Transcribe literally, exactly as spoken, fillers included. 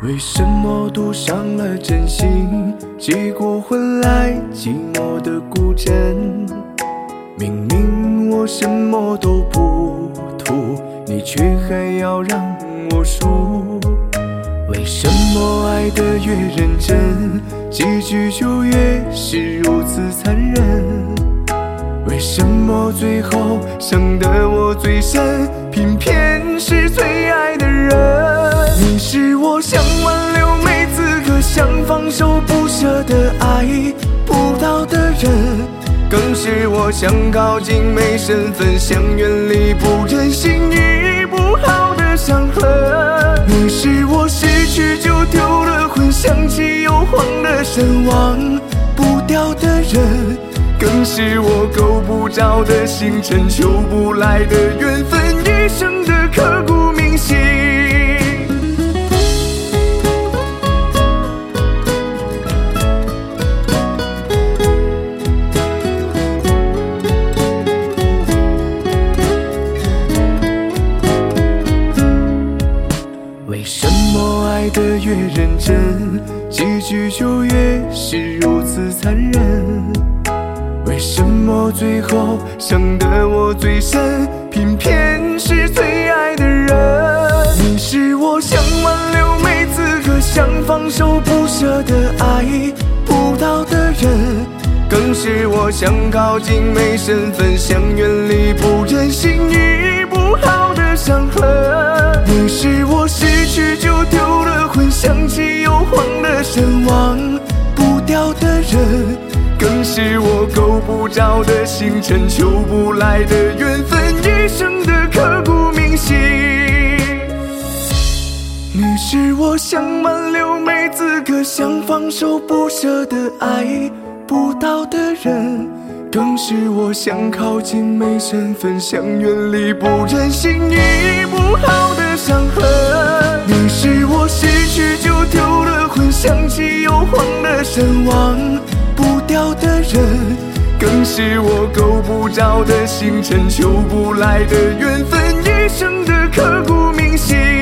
为什么赌上了真心，结果换来寂寞的孤枕？明明我什么都不图，你却还要让我输。为什么爱得越认真，结局就越是如此残忍？为什么最后伤得我最深，偏偏是最爱的人？你是我想挽留没资格，想放手不舍的爱不到的人，更是我想靠近没身份，想远离不忍心医不好的伤痕。你是我失去就丢了魂，想起又慌的神忘不掉的人，更是我够不着的星辰，求不来的缘分，一生的刻骨铭心。为什么爱得越认真，结局就越是如此残忍？为什么最后伤得我最深，偏偏是最爱的人？你是我想挽留没资格，想放手不舍的爱不到的人，更是我想靠近没身份，想远离不忍心医不好的伤痕。你是我失去就丢了魂，想起又慌的神忘不掉的人，更是我够不着的星辰，求不来的缘分，一生的刻骨铭心。你是我想挽留没资格，想放手不舍的爱不到的人，更是我想靠近没身份，想远离不忍心医不好的伤痕。你是我失去就丢了魂，想起又慌的神忘不掉的人，更是我够不着的星辰，求不来的缘分，一生的刻骨铭心。